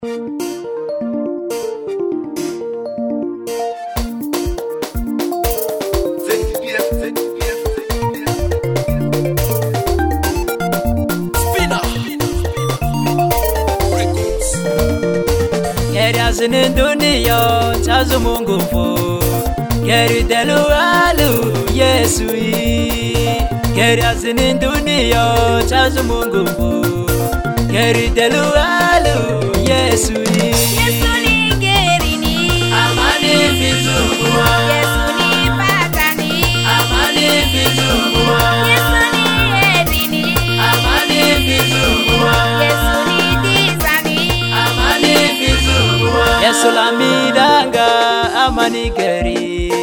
Sinin dunia chazu Mungu fo Keri delu alu Yesu yi Keri sinin dunia chazu Mungu fo Keri delu alu Yesu yi Yesu ni keri ni Amani fitungwa Yesu ni patani Amani fitungwa Yesu ni eri ni Amani fitungwa Yesu ni disani Amani fitungwa Yesu la midanga amani keri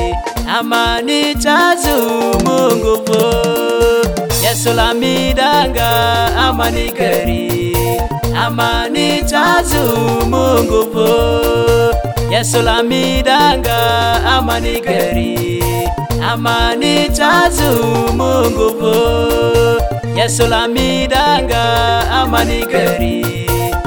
Amani chazu Mungu fo Yesu la midanga amani keri Amani chazu Mungu fo Yesu la midanga amani keri Amani chazu Mungu fo Yesu la midanga amani keri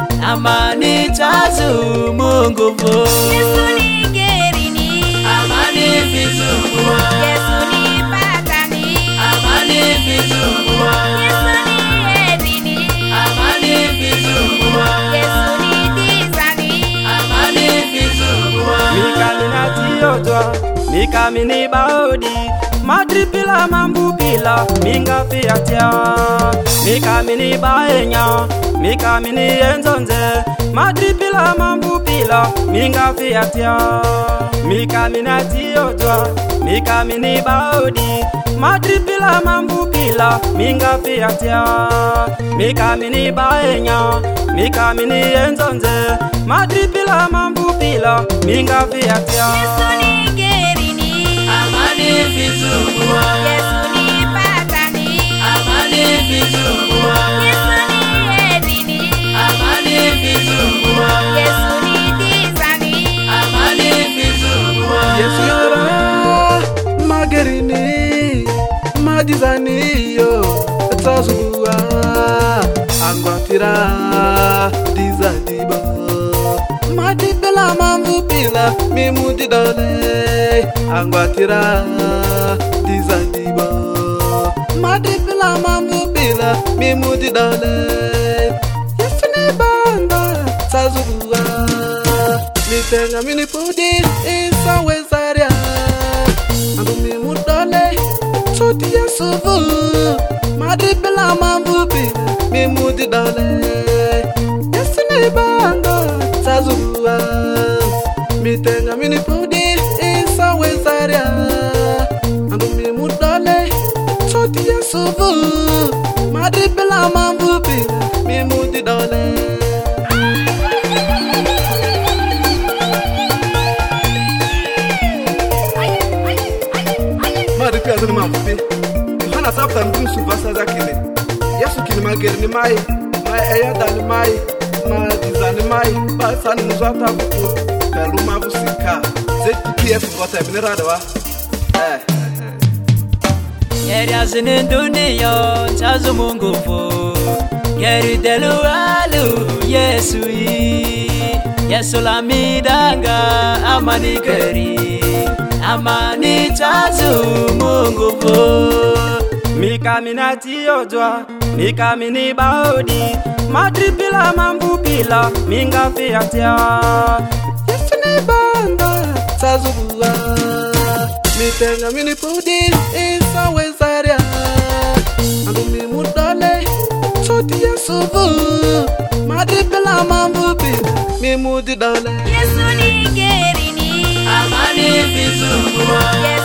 Amani chazu Mungu fo Yesu ni keri ni Amani fitungwa Yesu ni patani Amani fitungwa Yesu ni eri ni Amani fitungwa Yesu ni disani Amani fitungwa Mikamina tiyotwa, mikamini baudi Madripila mambupila, minga fiatia Mikamini baenya, mikamini enzonze Madripila mambupila, minga fiatia Mikamina tiyotwa, mikamini baudi Madripila mambupila, minga fiatia Mikamini baenya, mikamini enzonze Madripila mambupila, minga fiatia Yesu ni keri ni Amani fitungwa Yesu ni patani Amani fitungwa Yesu ni eri ni Amani fitungwa Yesu ni disani Amani fitungwa Yesu yora magerini madizani yo tazugua angwatira dizadiba madibela mambupila mimudi dole angwatira dizadiba madibela mambupila mimudi dole Yesu ni banda tazugua mitenga minipudi isa wezaria Andu mi mudole Soti Yesu vu Madripila mambupi Mi mudi dole Yesu ni banda Tazua Mitenga minipudi isa wezaria Andu mi mudole Soti Yesu vu Madripila mambupi Mi mudi dole Madripila zini mambupi Yohana sabta mdun subasa za kile Yesu kini mageri ni mai eyada ni mai Madiza ni mai Basa ni mzwata buku Pelu mabusika ZPF bota ebini radawa Keri sinin dunia chazu Mungu fo Keri delu alu Yesu yi Yesu la midanga amani keri Amani chazu Mungu fo Mikamina tiyotwa, mikamini baudi Madripila mambupila, minga fiatia Yesu ni banda, tazugua Mitenga minipudi, isa wezaria Andu mi mudole, soti Yesu vu Madripila mambupila, mi mudi dole Yesu ni keri ni Amani fitungwa Yesu